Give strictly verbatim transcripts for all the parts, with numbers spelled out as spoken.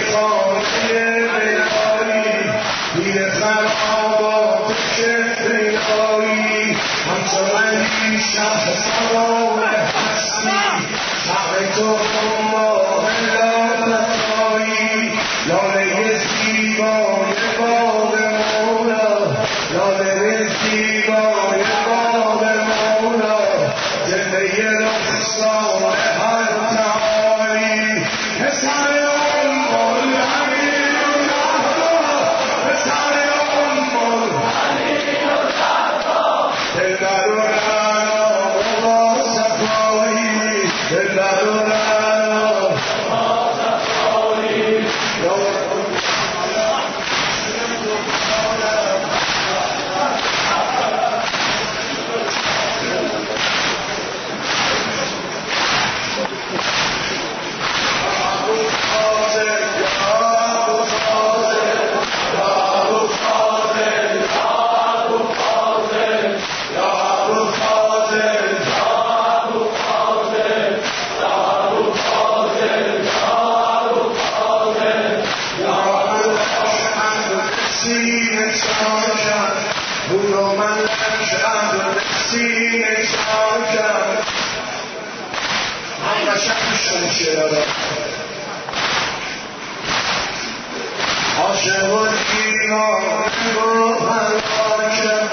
خانه بلایی بیر خرابات کفریایی همچو علی شهر سوار هستی حق تو خمار لالتایی لاله زیبای باب مولا لاله زیبای باب مولا جلوه رخسار هر تعالی پسر ام الحنین الزهرا پسر ام الحنین الزهرا دلبر و رعنا با صفایی دلبر و رعنا با صفایی برو من لشم سینه چاکم من قشنگ شدم شیرارا عاشق و دیوانه و هلاکم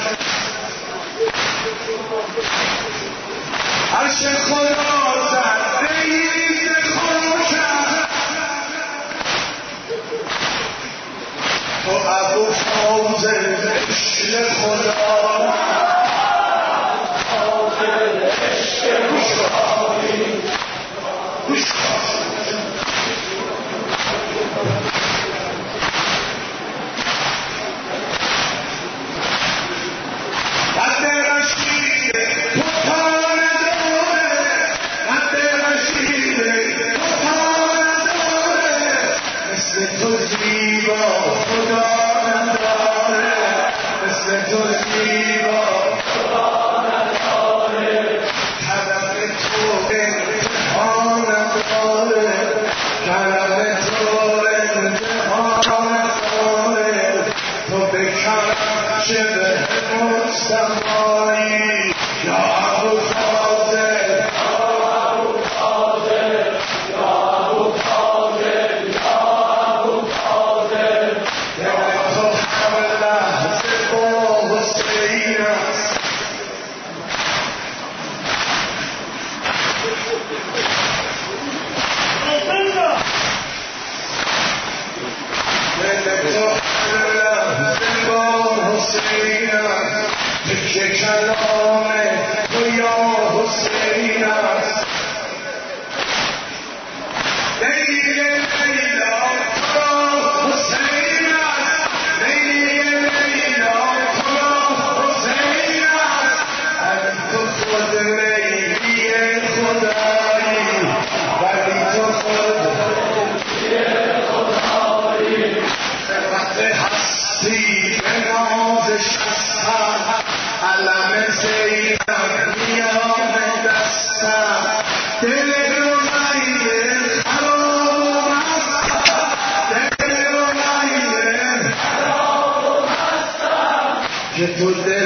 عرش خدا زد ریز خاکم تو ابو فاضل عشق خدا فاضل عشق گوشخواهی گوشخواهی قد رشید پتان داره قد رشید پتان داره مثل تو زیبا خدا نداره مثل تو زیبا خدا نداره طرف تو انتها نداره طرف تو انتها نداره تو به کرم شبه مصطفایی یا ابو فاضل یا ابو فاضل یا ابو فاضل یا ابو فاضل یا تو هر لحظه با حسین است دل تو هر لحظه با حسین است تکه کلام تو یا حسین است لیلی لیلا تو را حسین است لیلی لیلا تو را حسین است ولی تو خود لیلی خدایی ولی تو خود لیلی خدایی خلقت هستی به نازش هستم علم زینب میان دستم دل رو غیر خراب هستم دل رو غیر خراب هستم که تو